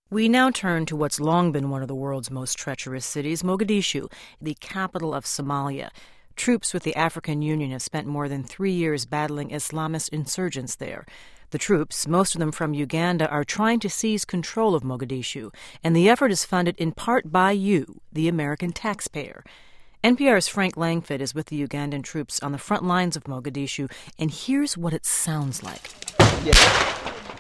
We now turn to what's long been one of the world's most treacherous cities, Mogadishu, the capital of Somalia. Troops with the African Union have spent more than 3 years battling Islamist insurgents there. The troops, most of them from Uganda, are trying to seize control of Mogadishu, and the effort is funded in part by you, the American taxpayer. NPR's Frank Langfitt is with the Ugandan troops on the front lines of Mogadishu, and here's what it sounds like. Yeah.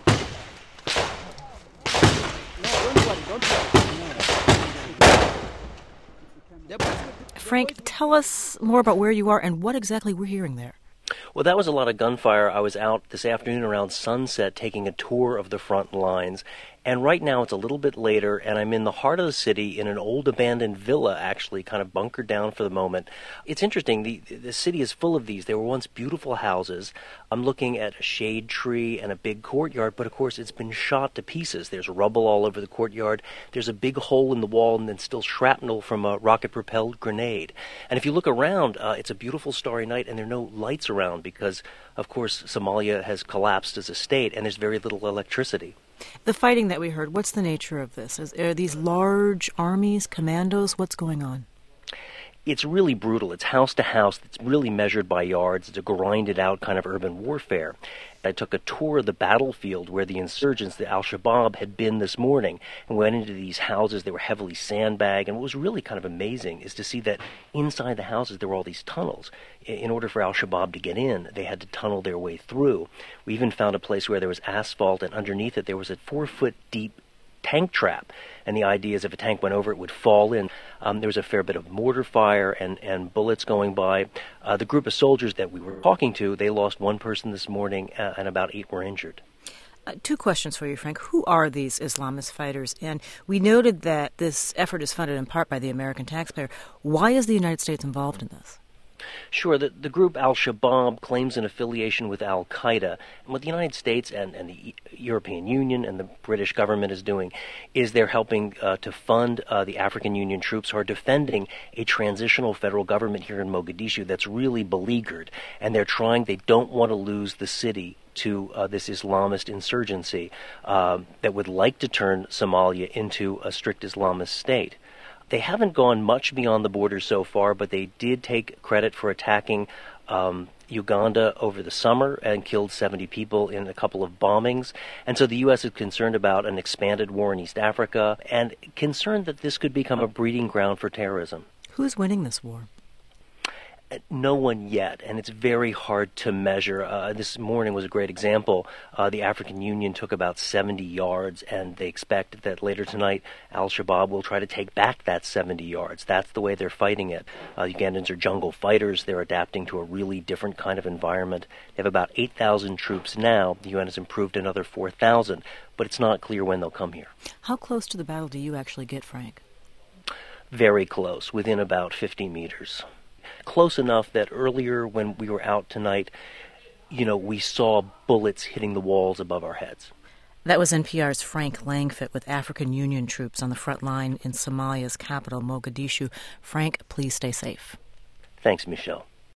Frank, tell us more about where you are and what exactly we're hearing there. Well, that was a lot of gunfire. I was out this afternoon around sunset taking a tour of the front lines. And right now it's a little bit later, and I'm in the heart of the city in an old abandoned villa, actually, kind of bunkered down for the moment. It's interesting. The city is full of these. They were once beautiful houses. I'm looking at a shade tree and a big courtyard, but of course it's been shot to pieces. There's rubble all over the courtyard. There's a big hole in the wall and then still shrapnel from a rocket-propelled grenade. And if you look around, it's a beautiful starry night, and there are no lights around because, of course, Somalia has collapsed as a state, and there's very little electricity. The fighting that we heard, what's the nature of this? Are these large armies, commandos? What's going on? It's really brutal. It's house to house. It's really measured by yards. It's a grinded-out kind of urban warfare. I took a tour of the battlefield where the insurgents, the Al-Shabaab, had been this morning and went into these houses. They were heavily sandbagged. And what was really kind of amazing is to see that inside the houses there were all these tunnels. In order for Al-Shabaab to get in, they had to tunnel their way through. We even found a place where there was asphalt, and underneath it there was a 4-foot-deep tank trap, and the idea is if a tank went over it would fall in. There was a fair bit of mortar fire and bullets going by. The group of soldiers that we were talking to, they lost one person this morning and about 8 were injured. 2 questions for you, Frank. Who are these Islamist fighters? And we noted that this effort is funded in part by the American taxpayer. Why is the United States involved in this? Sure. The group Al-Shabaab claims an affiliation with Al-Qaeda. And what the United States and the European Union and the British government is doing is they're helping to fund the African Union troops who are defending a transitional federal government here in Mogadishu that's really beleaguered. And they don't want to lose the city to this Islamist insurgency that would like to turn Somalia into a strict Islamist state. They haven't gone much beyond the border so far, but they did take credit for attacking Uganda over the summer and killed 70 people in a couple of bombings. And so the U.S. is concerned about an expanded war in East Africa and concerned that this could become a breeding ground for terrorism. Who's winning this war? No one yet, and it's very hard to measure. This morning was a great example. The African Union took about 70 yards, and they expect that later tonight Al-Shabaab will try to take back that 70 yards. That's the way they're fighting it. Ugandans are jungle fighters. They're adapting to a really different kind of environment. They have about 8,000 troops now. The UN has improved another 4,000, but it's not clear when they'll come here. How close to the battle do you actually get, Frank? Very close, within about 50 meters. Close enough that earlier when we were out tonight, we saw bullets hitting the walls above our heads. That was NPR's Frank Langfitt with African Union troops on the front line in Somalia's capital, Mogadishu. Frank, please stay safe. Thanks, Michelle.